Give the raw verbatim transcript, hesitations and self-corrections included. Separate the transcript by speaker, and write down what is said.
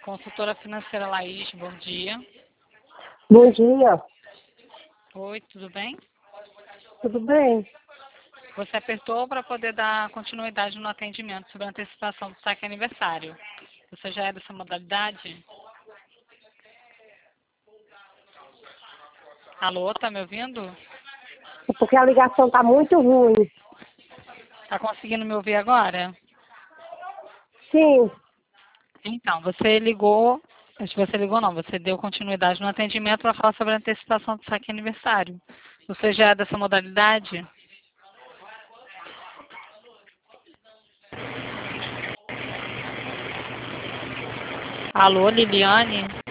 Speaker 1: Consultora financeira Laís, bom dia.
Speaker 2: Bom dia,
Speaker 1: Oi, tudo bem?
Speaker 2: tudo bem?
Speaker 1: Você apertou para poder dar continuidade no atendimento sobre a antecipação do saque aniversário. Você já é dessa modalidade? Alô, tá me ouvindo?
Speaker 2: É porque a ligação está muito ruim.
Speaker 1: Tá conseguindo me ouvir agora?
Speaker 2: Sim,
Speaker 1: Então, você ligou, acho que você ligou não, você deu continuidade no atendimento para falar sobre a antecipação do saque aniversário. Você já é dessa modalidade? Alô, Liliane?